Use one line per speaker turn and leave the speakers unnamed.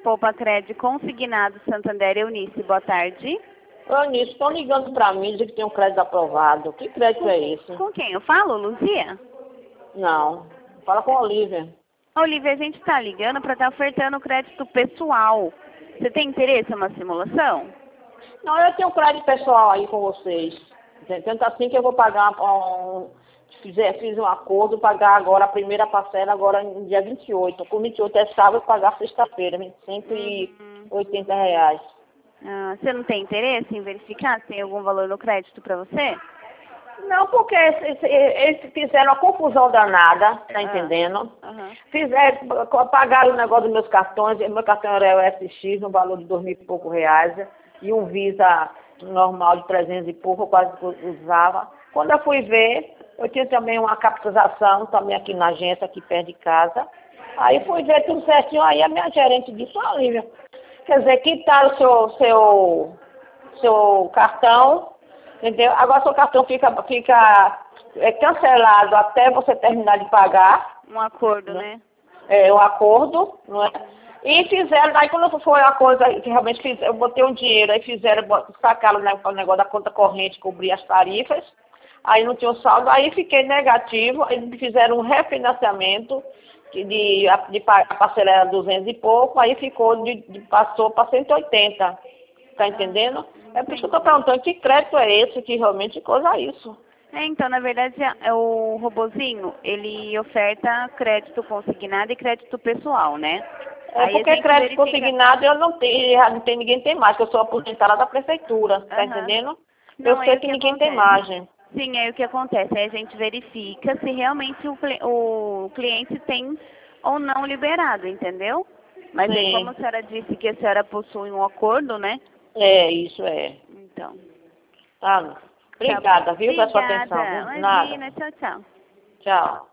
Poupa Cred Consignado Santander. Eunice, boa tarde.
Eunice, estão ligando para mim, dizendo que tem um crédito aprovado. Que crédito é esse?
Com quem eu falo, Luzia?
Não, fala com a Olivia.
Olivia, a gente está ligando para estar ofertando crédito pessoal. Você tem interesse em uma simulação?
Não, eu tenho um crédito pessoal aí com vocês. Tanto assim que eu vou pagar, fiz um acordo, pagar agora a primeira parcela agora no dia 28. Com 28 é sábado, pagar sexta-feira, R$180.
Você não tem interesse em verificar se tem algum valor no crédito para você?
Não, porque eles fizeram uma confusão danada, tá entendendo? Pagaram o negócio dos meus cartões, meu cartão era o FX, no valor de R$2.000 e pouco, e um Visa normal de 300 e pouco, eu quase usava. Quando eu fui ver, eu tinha também uma capitalização, também aqui na agência, aqui perto de casa. Aí fui ver tudo certinho, aí a minha gerente disse, Olívia, quer dizer, quitaram o seu cartão, entendeu? Agora seu cartão fica cancelado até você terminar de pagar.
Um acordo, né?
É, um acordo, não é? E fizeram, aí quando foi a coisa que realmente fiz, eu botei um dinheiro, aí sacaram o negócio da conta corrente, cobrir as tarifas, aí não tinha o saldo, aí fiquei negativo, aí fizeram um refinanciamento, de parcela era 200 e pouco, aí passou para 180, tá entendendo? É por isso que eu estou perguntando, que crédito é esse, que realmente coisa é isso?
Então, na verdade, o robozinho, ele oferta crédito consignado e crédito pessoal, né?
Porque crédito consignado eu não tenho, ninguém tem mais, que eu sou aposentada da prefeitura, tá entendendo? Eu sei que ninguém tem margem.
Sim, aí o que acontece? Aí a gente verifica se realmente o cliente tem ou não liberado, entendeu? Mas aí, como a senhora disse que a senhora possui um acordo, né?
É, isso é.
Então.
Tá. Obrigada, viu, pela sua atenção.
Imagina, tchau, tchau.
Tchau.